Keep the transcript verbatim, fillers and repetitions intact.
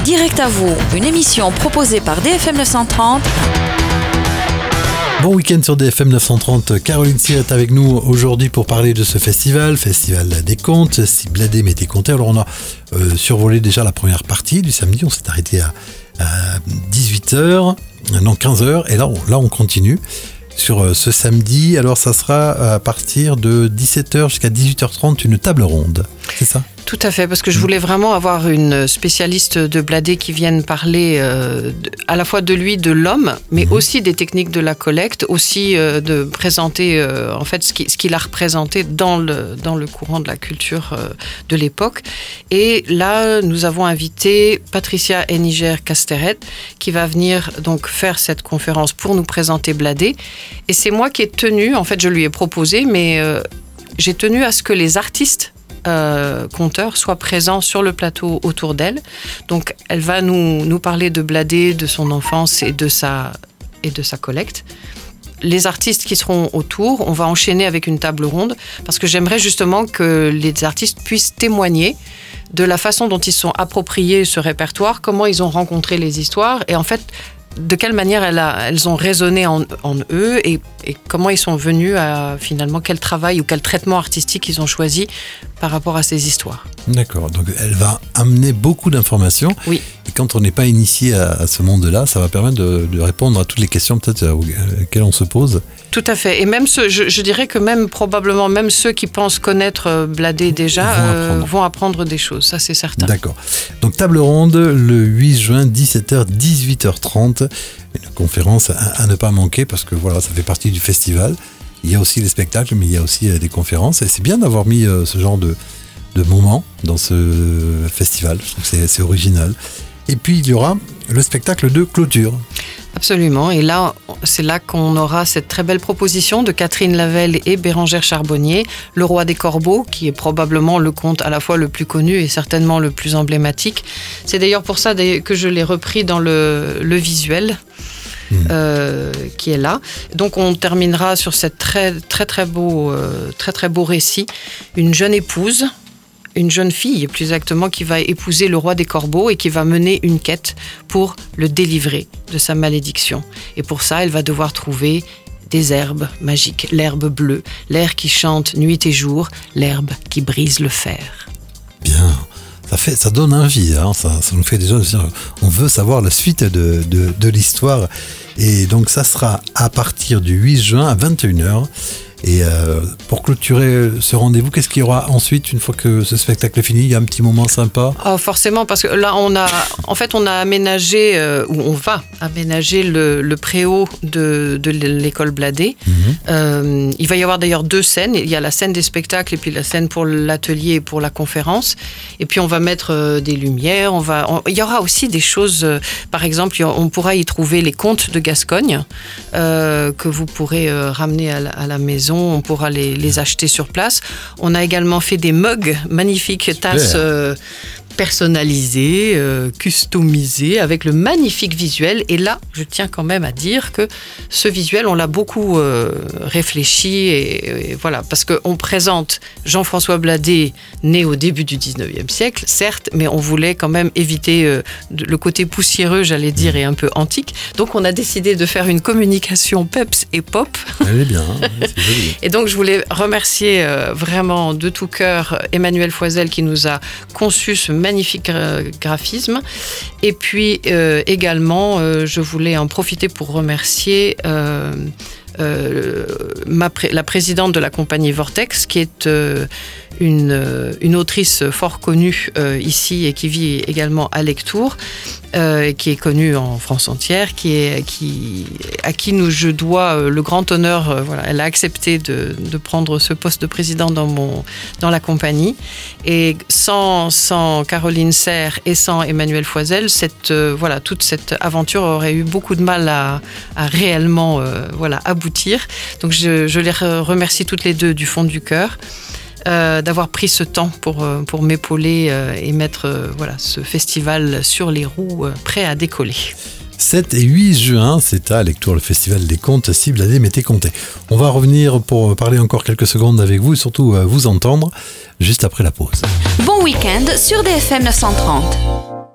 Direct à vous, une émission proposée par D F M neuf cent trente. Bon week-end sur D F M neuf cent trente. Caroline Cyr est avec nous aujourd'hui pour parler de ce festival, Festival des Contes, Si Bladé m'était conté. Alors on a euh, survolé déjà la première partie du samedi, on s'est arrêté à, à dix-huit heures, non quinze heures, et là on, là on continue sur euh, ce samedi. Alors ça sera à partir de dix-sept heures jusqu'à dix-huit heures trente une table ronde, c'est ça ? Tout à fait, parce que je voulais vraiment avoir une spécialiste de Bladé qui vienne parler euh, de, à la fois de lui, de l'homme, mais mmh. aussi des techniques de la collecte, aussi euh, de présenter euh, en fait ce, qui, ce qu'il a représenté dans le, dans le courant de la culture euh, de l'époque. Et là, nous avons invité Patricia Eniger Casteret qui va venir donc faire cette conférence pour nous présenter Bladé. Et c'est moi qui ai tenu, en fait je lui ai proposé, mais euh, j'ai tenu à ce que les artistes Euh, conteur soit présent sur le plateau autour d'elle. Donc, elle va nous, nous parler de Bladé, de son enfance et de sa, et de sa collecte. Les artistes qui seront autour, on va enchaîner avec une table ronde parce que j'aimerais justement que les artistes puissent témoigner de la façon dont ils se sont appropriés ce répertoire, comment ils ont rencontré les histoires et en fait, de quelle manière elles, a, elles ont résonné en, en eux et, et comment ils sont venus à finalement quel travail ou quel traitement artistique ils ont choisi par rapport à ces histoires. D'accord, donc elle va amener beaucoup d'informations. Oui. Et quand on n'est pas initié à, à ce monde-là, ça va permettre de, de répondre à toutes les questions peut-être auxquelles on se pose. Tout à fait. Et même ceux, je, je dirais que même probablement même ceux qui pensent connaître Bladé déjà vont apprendre, euh, vont apprendre des choses, ça c'est certain. D'accord. Donc table ronde le huit juin, dix-sept heures, dix-huit heures trente. Une conférence à, à ne pas manquer parce que voilà, ça fait partie du festival. Il y a aussi les spectacles, mais il y a aussi des conférences. Et c'est bien d'avoir mis euh, ce genre de, de moments dans ce festival. Je trouve que c'est, c'est original. Et puis, il y aura le spectacle de clôture. Absolument. Et là, c'est là qu'on aura cette très belle proposition de Catherine Lavelle et Bérengère Charbonnier, Le Roi des Corbeaux, qui est probablement le conte à la fois le plus connu et certainement le plus emblématique. C'est d'ailleurs pour ça que je l'ai repris dans le, le visuel. Mmh. Euh, qui est là. Donc on terminera sur cette très très très beau euh, très très beau récit. Une jeune épouse, une jeune fille plus exactement, qui va épouser le roi des corbeaux et qui va mener une quête pour le délivrer de sa malédiction. Et pour ça, elle va devoir trouver des herbes magiques, l'herbe bleue, l'air qui chante nuit et jour, l'herbe qui brise le fer. Bien. Ça, fait, ça donne envie, hein, ça, ça nous fait déjà, on veut savoir la suite de, de, de l'histoire. Et donc ça sera à partir du huit juin à vingt et une heures. Et euh, pour clôturer ce rendez-vous, qu'est-ce qu'il y aura ensuite une fois que ce spectacle est fini? Il y a un petit moment sympa. Oh, forcément, parce que là, on a, en fait, on a aménagé, euh, ou on va aménager le, le préau de, de l'école Bladé. Mm-hmm. Euh, il va y avoir d'ailleurs deux scènes. Il y a la scène des spectacles et puis la scène pour l'atelier et pour la conférence. Et puis on va mettre euh, des lumières. On va, on, il y aura aussi des choses. Euh, par exemple, on pourra y trouver les contes de Gascogne euh, que vous pourrez euh, ramener à la, à la maison. On pourra les, les acheter sur place. On a également fait des mugs, magnifiques tasses euh, personnalisées, euh, customisées, avec le magnifique visuel. Et là, je tiens quand même à dire que ce visuel, on l'a beaucoup euh, réfléchi. Et, et voilà, parce qu'on présente Jean-François Bladé, né au début du dix-neuvième siècle, certes, mais on voulait quand même éviter euh, le côté poussiéreux, j'allais dire, et un peu antique. Donc, on a décidé de faire une communication peps et pop. Elle est bien, hein, c'est joli. Et donc, je voulais remercier euh, vraiment de tout cœur Emmanuel Foisel qui nous a conçu ce magnifique euh, graphisme. Et puis, euh, également, euh, je voulais en profiter pour remercier euh, euh, ma pré- la présidente de la compagnie Vortex, qui est euh, une, une autrice fort connue euh, ici et qui vit également à Lectoure, euh, qui est connue en France entière, qui est, qui, à qui nous, je dois euh, le grand honneur. Euh, voilà, elle a accepté de, de prendre ce poste de président dans, mon, dans la compagnie. Et sans, sans Caroline Serre et sans Emmanuel Foisel, cette, euh, voilà, toute cette aventure aurait eu beaucoup de mal à, à réellement euh, voilà, aboutir. Donc je, je les remercie toutes les deux du fond du cœur. Euh, d'avoir pris ce temps pour, euh, pour m'épauler euh, et mettre euh, voilà, ce festival sur les roues, euh, prêt à décoller. sept et huit juin, c'est à Lectoure, le festival des contes, Si Bladé m'était conté. On va revenir pour parler encore quelques secondes avec vous et surtout euh, vous entendre juste après la pause. Bon week-end sur D F M neuf cent trente.